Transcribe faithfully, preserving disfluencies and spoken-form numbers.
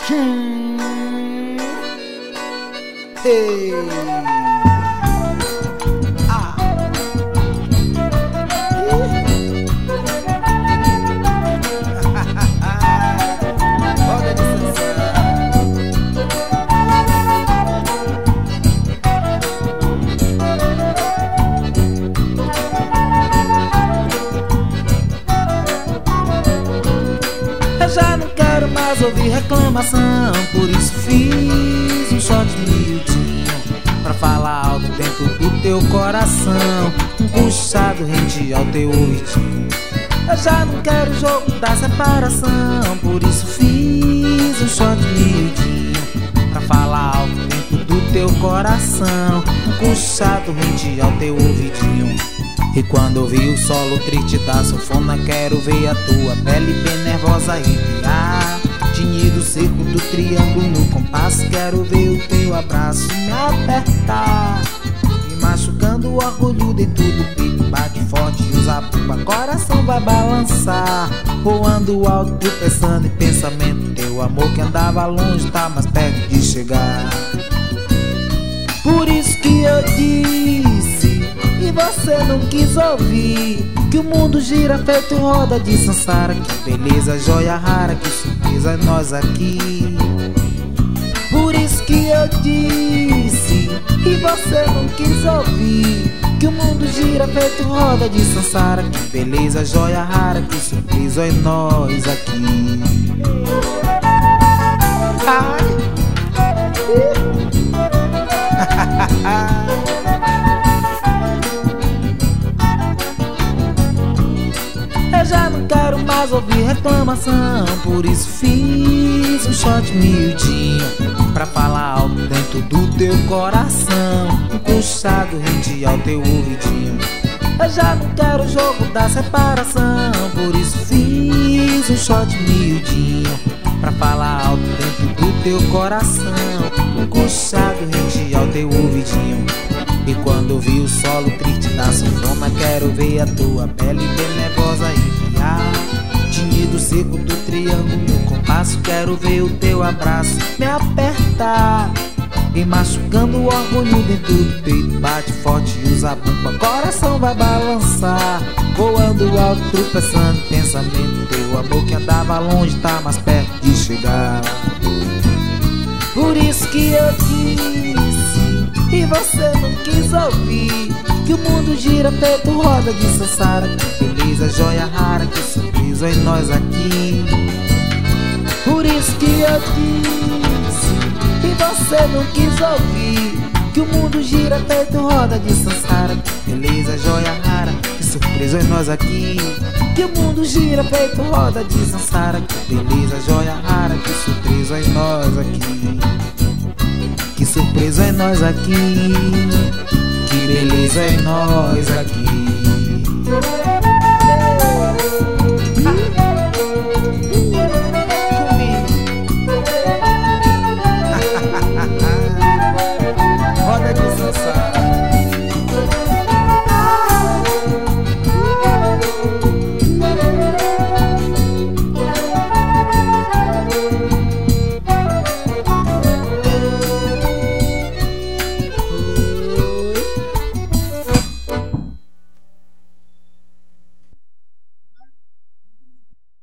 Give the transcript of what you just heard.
Hum. Hey. Ah. Roda de Sansão. Eu já não quero mais ouvir reclamação, por isso fiz um shot miudinho pra falar algo dentro do teu coração, um puxado rente ao teu ouvidinho. Eu já não quero o jogo da separação, por isso fiz um shot miudinho pra falar algo dentro do teu coração, um puxado rente ao teu ouvidinho. E quando ouvir o solo triste da sanfona, quero ver a tua pele bem nervosa arrepiar, tinido seco do triângulo no compasso. Quero ver o teu abraço me apertar, me machucando o orgulho dentro do peito. Bate forte e usa a pumba, coração vai balançar, voando alto, pensando em pensamento. Teu amor que andava longe tá mais perto de chegar. Por isso que eu disse e você não quis ouvir, que o mundo gira feito roda de Sansara. Que beleza, joia rara, que surpresa é nós aqui. Por isso que eu disse e você não quis ouvir, que o mundo gira feito roda de Sansara. Que beleza, joia rara, que surpresa é nós aqui. Ai. Eu já não quero mais ouvir reclamação, por isso fiz um shot miudinho pra falar algo dentro do teu coração, um puxado rente ao teu ouvidinho. Eu já não quero o jogo da separação, por isso fiz um shot miudinho pra falar algo dentro do teu coração, um puxado rente ao teu ouvidinho. E quando ouvir o solo triste da sanfona, quero ver a tua pele bem nervosa arrepiar, tinido seco do triângulo no compasso. Quero ver o teu abraço me apertar, e machucando o orgulho dentro do peito. Bate forte e usa a bomba, coração vai balançar, voando alto, tropeçando em pensamento. Teu amor que andava longe tá mais perto de chegar. Por isso que eu disse e você não quis ouvir, que o mundo gira feito roda de Sansara. Que beleza, joia rara, que surpresa em nós aqui. Por isso que eu disse e você não quis ouvir, que o mundo gira feito roda de Sansara. Que beleza, joia rara, que surpresa em nós aqui. Que o mundo gira feito roda de Sansara. Que beleza, joia rara, que surpresa em nós aqui. Que surpresa é nós aqui, que beleza é nós aqui.